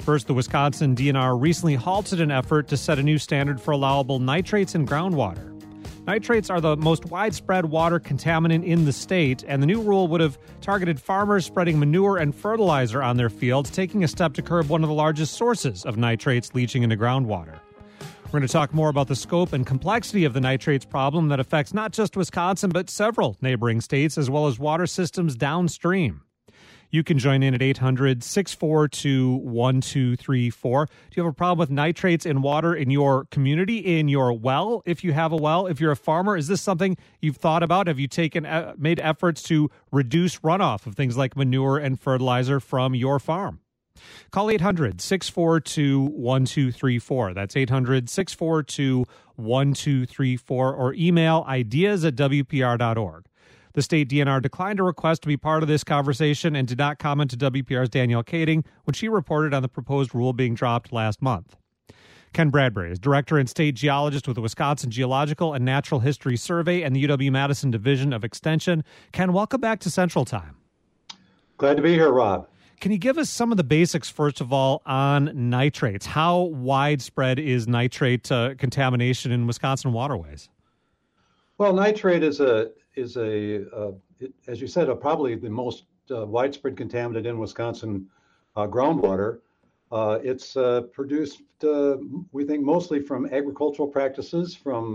First, the Wisconsin DNR recently halted an effort to set a new standard for allowable nitrates in groundwater. Nitrates are the most widespread water contaminant in the state, and the new rule would have targeted farmers spreading manure and fertilizer on their fields, taking a step to curb one of the largest sources of nitrates leaching into groundwater. We're going to talk more about the scope and complexity of the nitrates problem that affects not just Wisconsin, but several neighboring states, as well as water systems downstream. You can join in at 800-642-1234. Do you have a problem with nitrates in water in your community, in your well? If you have a well, if you're a farmer, is this something you've thought about? Have you made efforts to reduce runoff of things like manure and fertilizer from your farm? Call 800-642-1234. That's 800-642-1234, or email ideas@wpr.org. The state DNR declined a request to be part of this conversation and did not comment to WPR's Danielle Kading when she reported on the proposed rule being dropped last month. Ken Bradbury is director and state geologist with the Wisconsin Geological and Natural History Survey and the UW-Madison Division of Extension. Ken, welcome back to Central Time. Glad to be here, Rob. Can you give us some of the basics, first of all, on nitrates? How widespread is nitrate contamination in Wisconsin waterways? Well, nitrate is as you said, probably the most widespread contaminant in Wisconsin groundwater. It's produced, we think, mostly from agricultural practices, from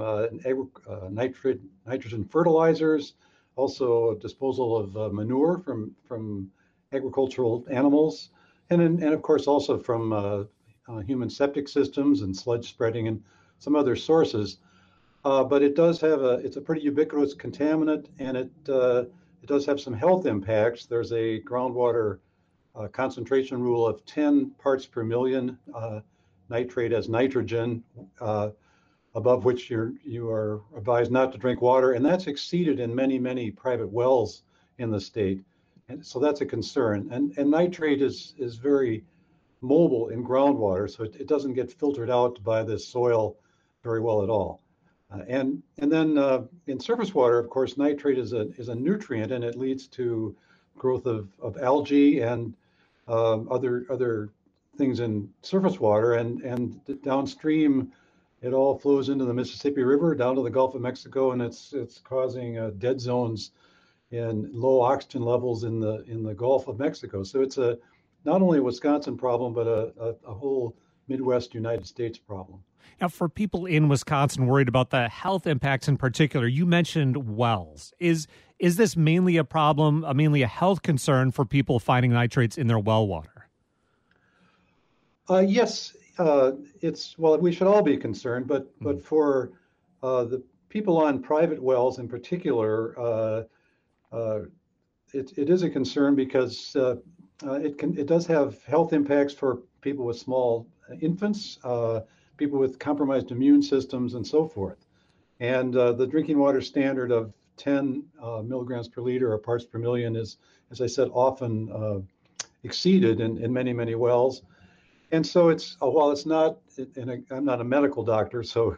nitrogen fertilizers, also disposal of manure from agricultural animals, and of course also from human septic systems and sludge spreading and some other sources. But it's a pretty ubiquitous contaminant, and it does have some health impacts. There's a groundwater concentration rule of 10 parts per million nitrate as nitrogen, above which you are advised not to drink water, and that's exceeded in many, many private wells in the state. And so that's a concern. And nitrate is very mobile in groundwater, so it doesn't get filtered out by the soil very well at all. And then in surface water, of course, nitrate is a nutrient, and it leads to growth of algae and other things in surface water. And downstream, it all flows into the Mississippi River down to the Gulf of Mexico, and it's causing dead zones and low oxygen levels in the Gulf of Mexico. So it's not only a Wisconsin problem, but a whole Midwest United States problem. Now, for people in Wisconsin worried about the health impacts in particular, you mentioned wells. Is this mainly a problem, mainly a health concern for people finding nitrates in their well water? Yes, we should all be concerned, but for the people on private wells in particular, it is a concern because it does have health impacts for people with small infants, people with compromised immune systems, and so forth. And the drinking water standard of 10 milligrams per liter or parts per million is, as I said, often exceeded in many, many wells. And so while it's not, and I'm not a medical doctor, so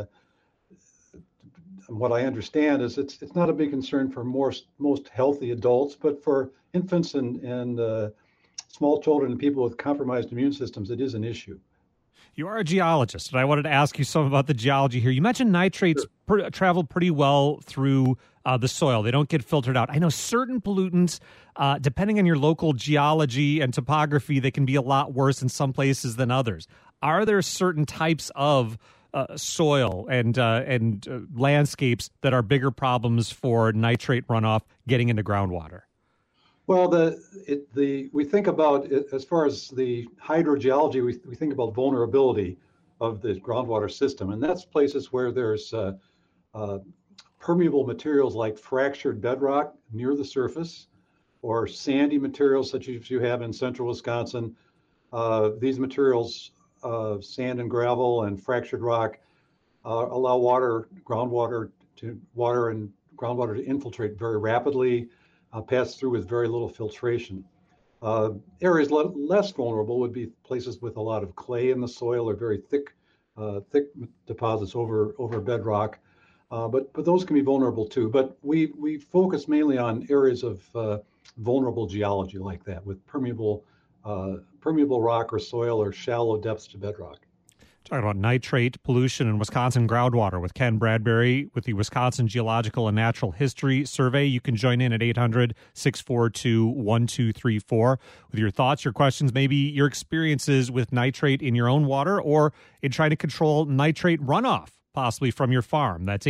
what I understand is it's not a big concern for most healthy adults, but for infants and small children and people with compromised immune systems, it is an issue. You are a geologist, and I wanted to ask you some about the geology here. You mentioned nitrates travel pretty well through the soil. They don't get filtered out. I know certain pollutants, depending on your local geology and topography, they can be a lot worse in some places than others. Are there certain types of soil and landscapes that are bigger problems for nitrate runoff getting into groundwater? Well, we think about it, as far as the hydrogeology, we think about vulnerability of the groundwater system, and that's places where there's permeable materials like fractured bedrock near the surface, or sandy materials such as you have in central Wisconsin. These materials, sand and gravel and fractured rock, allow groundwater to infiltrate very rapidly. Pass through with very little filtration. Areas less vulnerable would be places with a lot of clay in the soil or very thick deposits over bedrock. But those can be vulnerable too. But we focus mainly on areas of vulnerable geology like that, with permeable permeable rock or soil or shallow depths to bedrock. Talking about nitrate pollution in Wisconsin groundwater with Ken Bradbury with the Wisconsin Geological and Natural History Survey. You can join in at 800-642-1234 with your thoughts, your questions, maybe your experiences with nitrate in your own water or in trying to control nitrate runoff, possibly from your farm. That's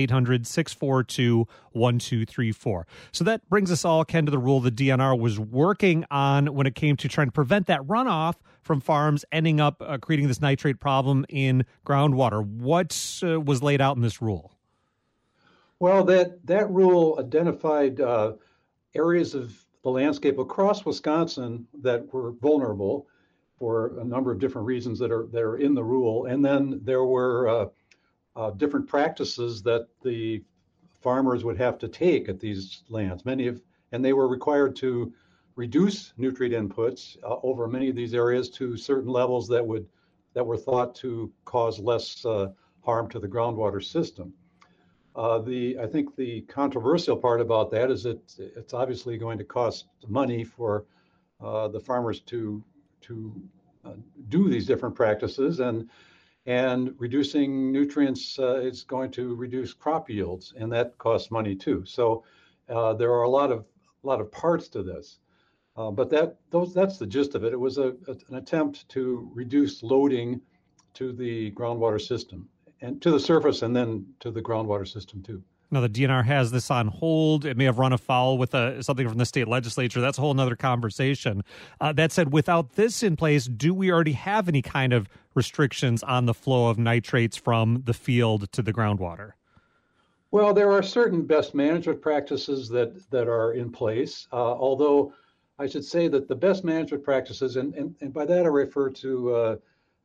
800-642-1234. So that brings us all, Ken, to the rule the DNR was working on when it came to trying to prevent that runoff from farms ending up creating this nitrate problem in groundwater. What was laid out in this rule? Well, that rule identified areas of the landscape across Wisconsin that were vulnerable for a number of different reasons that are in the rule. And then there were different practices that the farmers would have to take at these lands. And they were required to reduce nutrient inputs over many of these areas to certain levels that were thought to cause less harm to the groundwater system. I think the controversial part about that is that it's obviously going to cost money for the farmers to do these different practices, and reducing nutrients is going to reduce crop yields, and that costs money too. So there are a lot of parts to this. But that's the gist of it. It was an attempt to reduce loading to the groundwater system and to the surface and then to the groundwater system too. Now, the DNR has this on hold. It may have run afoul with something from the state legislature. That's a whole other conversation. That said, without this in place, do we already have any kind of restrictions on the flow of nitrates from the field to the groundwater? Well, there are certain best management practices that are in place, although I should say that the best management practices, and by that I refer to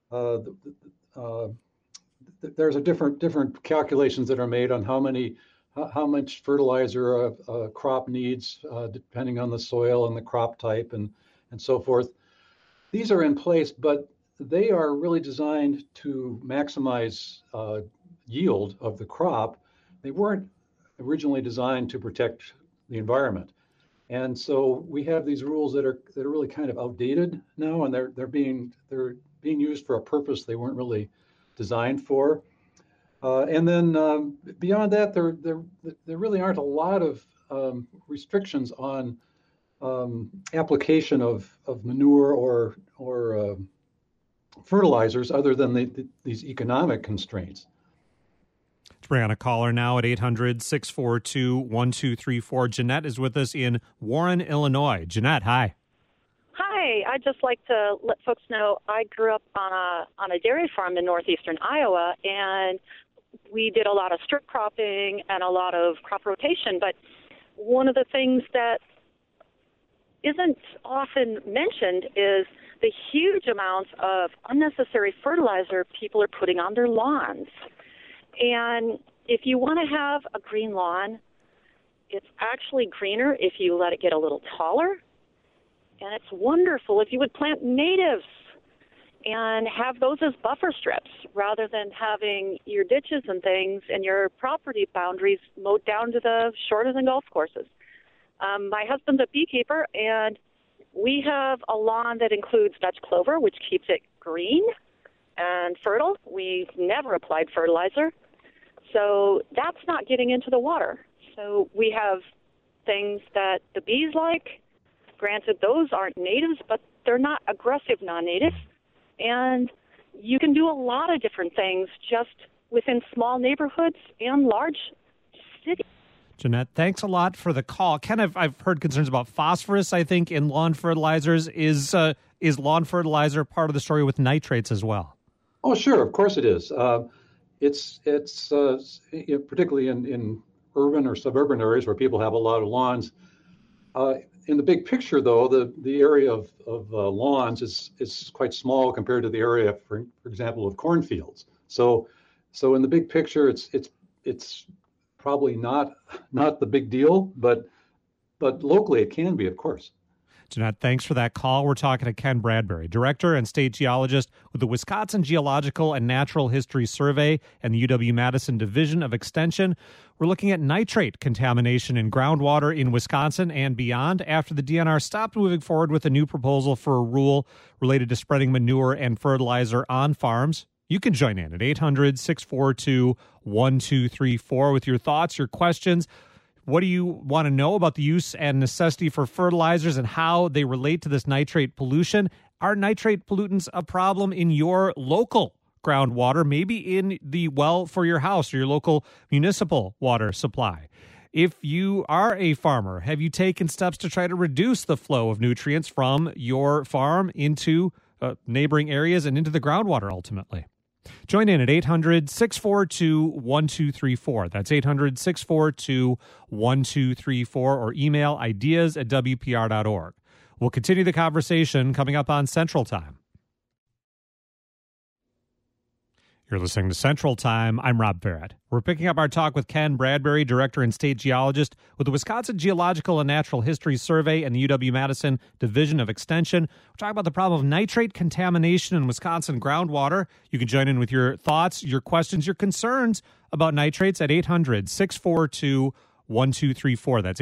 there's a different calculations that are made on how much fertilizer a crop needs, depending on the soil and the crop type and so forth. These are in place, but they are really designed to maximize yield of the crop. They weren't originally designed to protect the environment. And so we have these rules that are really kind of outdated now, and they're being used for a purpose they weren't really designed for. And then beyond that, there really aren't a lot of restrictions on application of manure or fertilizers, other than these economic constraints. Let's bring on a caller now at 800-642-1234. Jeanette is with us in Warren, Illinois. Jeanette, hi. Hi, I'd just like to let folks know I grew up on a dairy farm in northeastern Iowa, and we did a lot of strip cropping and a lot of crop rotation. But one of the things that isn't often mentioned is the huge amounts of unnecessary fertilizer people are putting on their lawns. And if you want to have a green lawn, it's actually greener if you let it get a little taller. And it's wonderful if you would plant natives and have those as buffer strips rather than having your ditches and things and your property boundaries mowed down to the shorter than golf courses. My husband's a beekeeper, and we have a lawn that includes Dutch clover, which keeps it green and fertile. We've never applied fertilizer. So that's not getting into the water. So we have things that the bees like. Granted, those aren't natives, but they're not aggressive non-natives. And you can do a lot of different things just within small neighborhoods and large cities. Jeanette, thanks a lot for the call. Ken, I've heard concerns about phosphorus, I think, in lawn fertilizers. Is lawn fertilizer part of the story with nitrates as well? Oh, sure. Of course it is. It's particularly in urban or suburban areas where people have a lot of lawns. In the big picture, though, the area of lawns is quite small compared to the area, for example, of cornfields. So in the big picture, it's probably not the big deal, but locally it can be, of course. Jeanette, thanks for that call. We're talking to Ken Bradbury, Director and State Geologist with the Wisconsin Geological and Natural History Survey and the UW-Madison Division of Extension. We're looking at nitrate contamination in groundwater in Wisconsin and beyond after the DNR stopped moving forward with a new proposal for a rule related to spreading manure and fertilizer on farms. You can join in at 800-642-1234 with your thoughts, your questions. What do you want to know about the use and necessity for fertilizers and how they relate to this nitrate pollution? Are nitrate pollutants a problem in your local groundwater, maybe in the well for your house or your local municipal water supply? If you are a farmer, have you taken steps to try to reduce the flow of nutrients from your farm into neighboring areas and into the groundwater ultimately? Join in at 800-642-1234. That's 800-642-1234 or email ideas@wpr.org. We'll continue the conversation coming up on Central Time. You're listening to Central Time. I'm Rob Barrett. We're picking up our talk with Ken Bradbury, Director and State Geologist with the Wisconsin Geological and Natural History Survey and the UW-Madison Division of Extension. We're talking about the problem of nitrate contamination in Wisconsin groundwater. You can join in with your thoughts, your questions, your concerns about nitrates at 800-642-1234. That's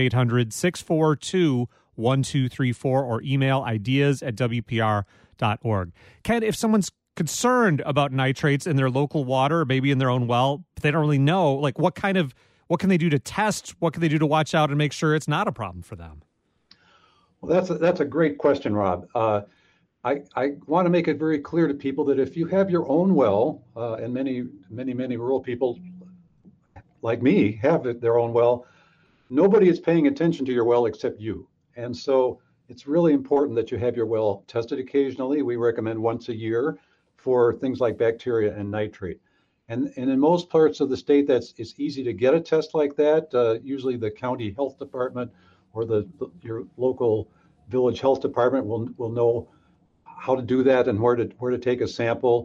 800-642-1234 or email ideas@wpr.org. Ken, if someone's concerned about nitrates in their local water, or maybe in their own well, but they don't really know, like what can they do to test? What can they do to watch out and make sure it's not a problem for them? Well, that's a great question, Rob. I want to make it very clear to people that if you have your own well, and many rural people like me have their own well, nobody is paying attention to your well except you. And so it's really important that you have your well tested occasionally. We recommend once a year for things like bacteria and nitrate. And in most parts of the state, it's easy to get a test like that. Usually the county health department or your local village health department will know how to do that and where to take a sample.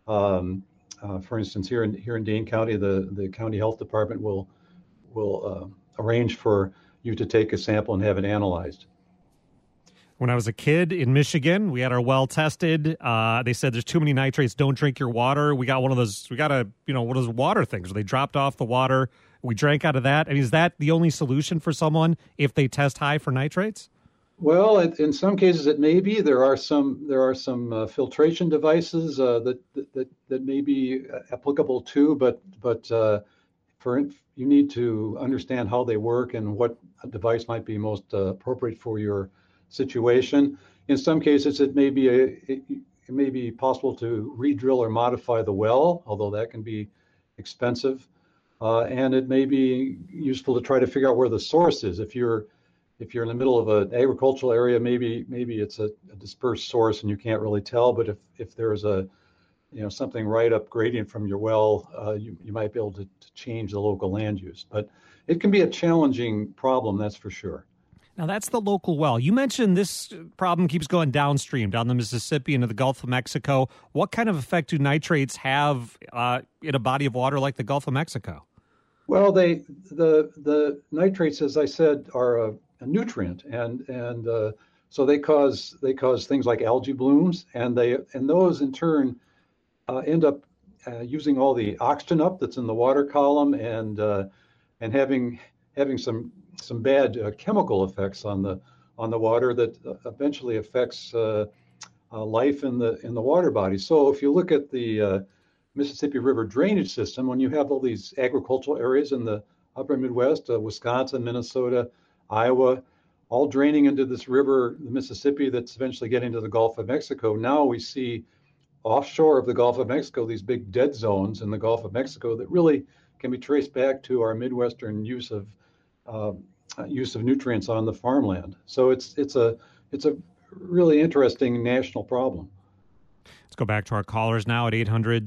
For instance, here in Dane County, the county health department will arrange for you to take a sample and have it analyzed. When I was a kid in Michigan, we had our well tested. They said there's too many nitrates. Don't drink your water. We got one of those. We got one of those water things where they dropped off the water. We drank out of that. I mean, is that the only solution for someone if they test high for nitrates? Well, in some cases it may be. There are some filtration devices that may be applicable too, but you need to understand how they work and what device might be most appropriate for your situation. In some cases, it may be possible to re-drill or modify the well, although that can be expensive, and it may be useful to try to figure out where the source is. If you're in the middle of an agricultural area, maybe it's a dispersed source and you can't really tell. But if there's something right up gradient from your well, you might be able to change the local land use. But it can be a challenging problem, that's for sure. Now, that's the local well. You mentioned this problem keeps going downstream, down the Mississippi into the Gulf of Mexico. What kind of effect do nitrates have in a body of water like the Gulf of Mexico? Well, the nitrates, as I said, are a nutrient, and so they cause things like algae blooms, and those in turn end up using all the oxygen up that's in the water column, and having some bad chemical effects on the water that eventually affects life in the water body. So if you look at the Mississippi River drainage system, when you have all these agricultural areas in the upper Midwest, Wisconsin, Minnesota, Iowa, all draining into this river, the Mississippi, that's eventually getting to the Gulf of Mexico. Now we see offshore of the Gulf of Mexico these big dead zones in the Gulf of Mexico that really can be traced back to our Midwestern use of nutrients on the farmland. So it's a really interesting national problem. Let's go back to our callers now at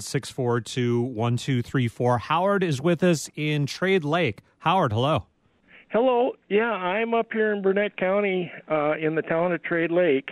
800-642-1234. Howard is with us in Trade Lake. Howard, hello. Hello. Yeah, I'm up here in Burnett County in the town of Trade Lake.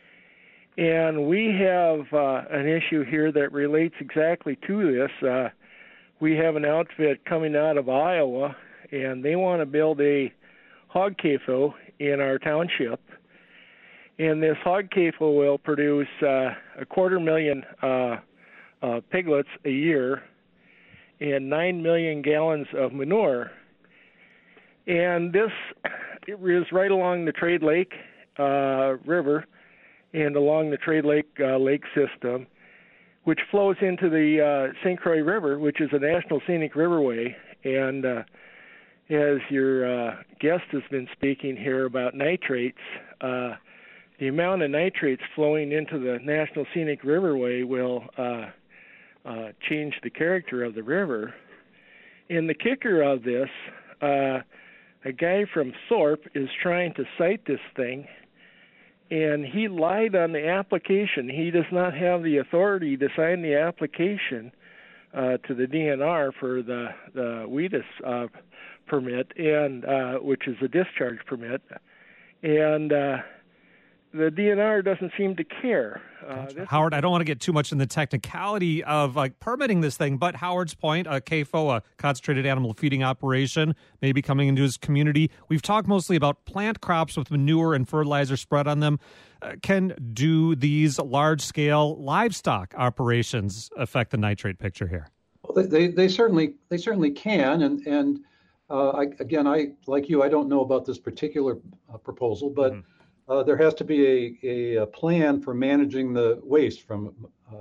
And we have an issue here that relates exactly to this. We have an outfit coming out of Iowa, and they want to build a hog CAFO in our township. And this hog CAFO will produce 250,000 piglets a year and 9 million gallons of manure. And this is right along the Trade Lake River and along the Trade Lake lake system, which flows into the St. Croix River, which is a National Scenic Riverway. And as your guest has been speaking here about nitrates, the amount of nitrates flowing into the National Scenic Riverway will change the character of the river. And the kicker of this, a guy from Thorpe is trying to cite this thing, and he lied on the application. He does not have the authority to sign the application to the DNR for the WHEDIS permit, and which is a discharge permit, and the DNR doesn't seem to care. Howard, I don't want to get too much in the technicality of permitting this thing, but Howard's point, a CAFO, a concentrated animal feeding operation, may be coming into his community. We've talked mostly about plant crops with manure and fertilizer spread on them. Do these large-scale livestock operations affect the nitrate picture here? Well, they certainly can, and I like you, I don't know about this particular proposal, but there has to be a plan for managing the waste from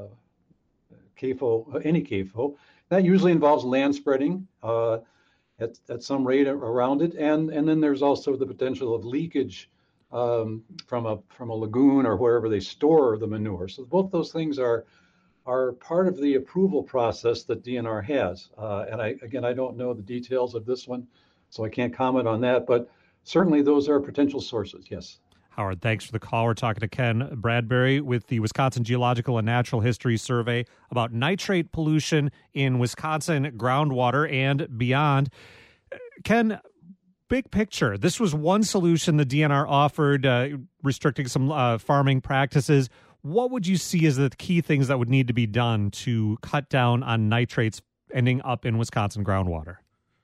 CAFO, any CAFO. That usually involves land spreading at some rate around it, and then there's also the potential of leakage from a lagoon or wherever they store the manure. So both those things are part of the approval process that DNR has. And I don't know the details of this one, so I can't comment on that, but certainly those are potential sources, yes. Howard, thanks for the call. We're talking to Ken Bradbury with the Wisconsin Geological and Natural History Survey about nitrate pollution in Wisconsin groundwater and beyond. Ken, big picture, this was one solution the DNR offered, restricting some farming practices. What would you see as the key things that would need to be done to cut down on nitrates ending up in Wisconsin groundwater?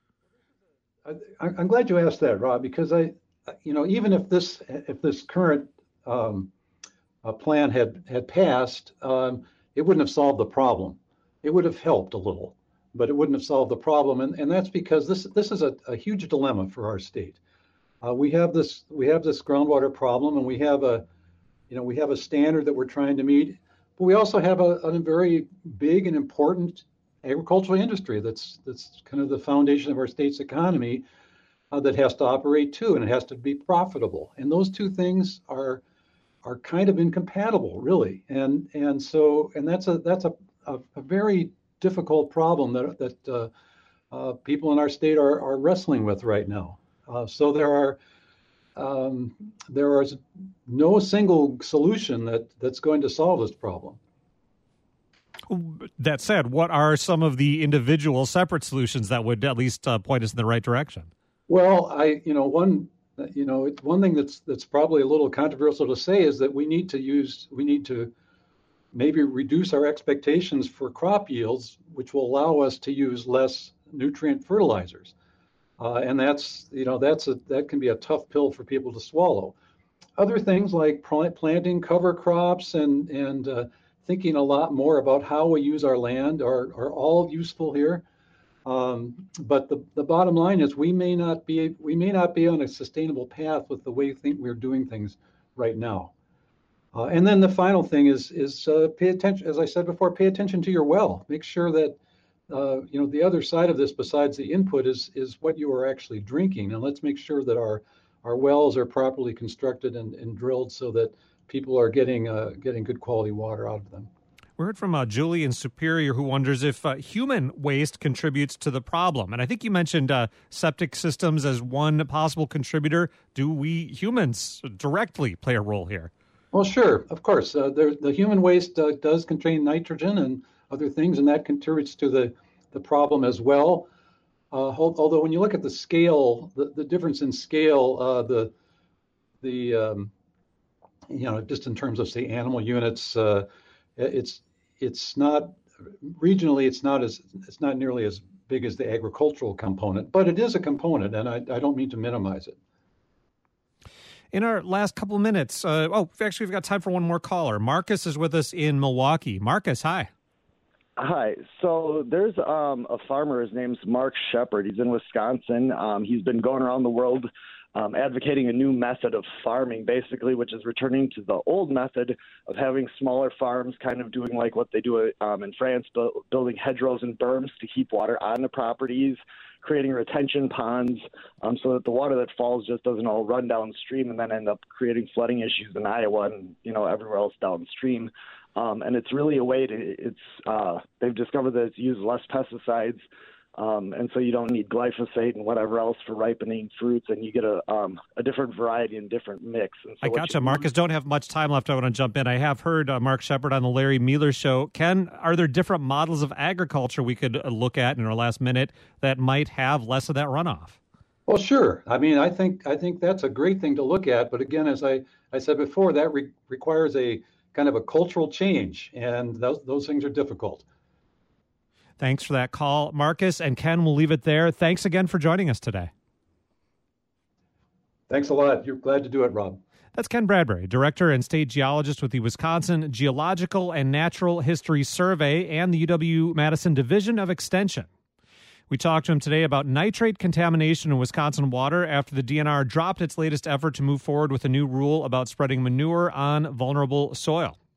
I'm glad you asked that, Rob, because even if this current plan had passed, it wouldn't have solved the problem. It would have helped a little, but it wouldn't have solved the problem, and that's because this is a huge dilemma for our state. We have this groundwater problem, and we have a standard that we're trying to meet, but we also have a very big and important agricultural industry that's kind of the foundation of our state's economy. That has to operate too, and it has to be profitable. And those two things are kind of incompatible, really. And that's a very difficult problem that people in our state are wrestling with right now. So there is no single solution that's going to solve this problem. That said, what are some of the individual separate solutions that would at least point us in the right direction? Well, one thing that's probably a little controversial to say is that we need to maybe reduce our expectations for crop yields, which will allow us to use less nutrient fertilizers, and that can be a tough pill for people to swallow. Other things like planting cover crops and thinking a lot more about how we use our land are all useful here. But the bottom line is we may not be on a sustainable path with the way we're doing things right now. And then the final thing is pay attention. As I said before, pay attention to your well. Make sure that the other side of this, besides the input, is what you are actually drinking. And let's make sure that our wells are properly constructed and drilled so that people are getting good quality water out of them. We heard from Julie in Superior, who wonders if human waste contributes to the problem. And I think you mentioned septic systems as one possible contributor. Do we humans directly play a role here? Well, sure, of course. The human waste does contain nitrogen and other things, and that contributes to the problem as well. Although when you look at the scale, the difference in scale, just in terms of, say, animal units, it's not regionally. It's not nearly as big as the agricultural component, but it is a component, and I don't mean to minimize it. In our last couple of minutes, actually, we've got time for one more caller. Marcus is with us in Milwaukee. Marcus, hi. Hi. So there's a farmer. His name's Mark Shepard. He's in Wisconsin. He's been going around the world advocating a new method of farming, basically, which is returning to the old method of having smaller farms, kind of doing like what they do in France, building hedgerows and berms to keep water on the properties, creating retention ponds so that the water that falls just doesn't all run downstream and then end up creating flooding issues in Iowa and, everywhere else downstream. And it's really a way they've discovered that it's used less pesticides, and so you don't need glyphosate and whatever else for ripening fruits, and you get a different variety and different mix. And so I gotcha, Marcus. Don't have much time left. I want to jump in. I have heard Mark Shepard on the Larry Mueller Show. Ken, are there different models of agriculture we could look at in our last minute that might have less of that runoff? Well, sure. I mean, I think that's a great thing to look at. But again, as I said before, that requires a kind of a cultural change, and those things are difficult. Thanks for that call, Marcus. And Ken, we'll leave it there. Thanks again for joining us today. Thanks a lot. You're glad to do it, Rob. That's Ken Bradbury, Director and State Geologist with the Wisconsin Geological and Natural History Survey and the UW-Madison Division of Extension. We talked to him today about nitrate contamination in Wisconsin water after the DNR dropped its latest effort to move forward with a new rule about spreading manure on vulnerable soil.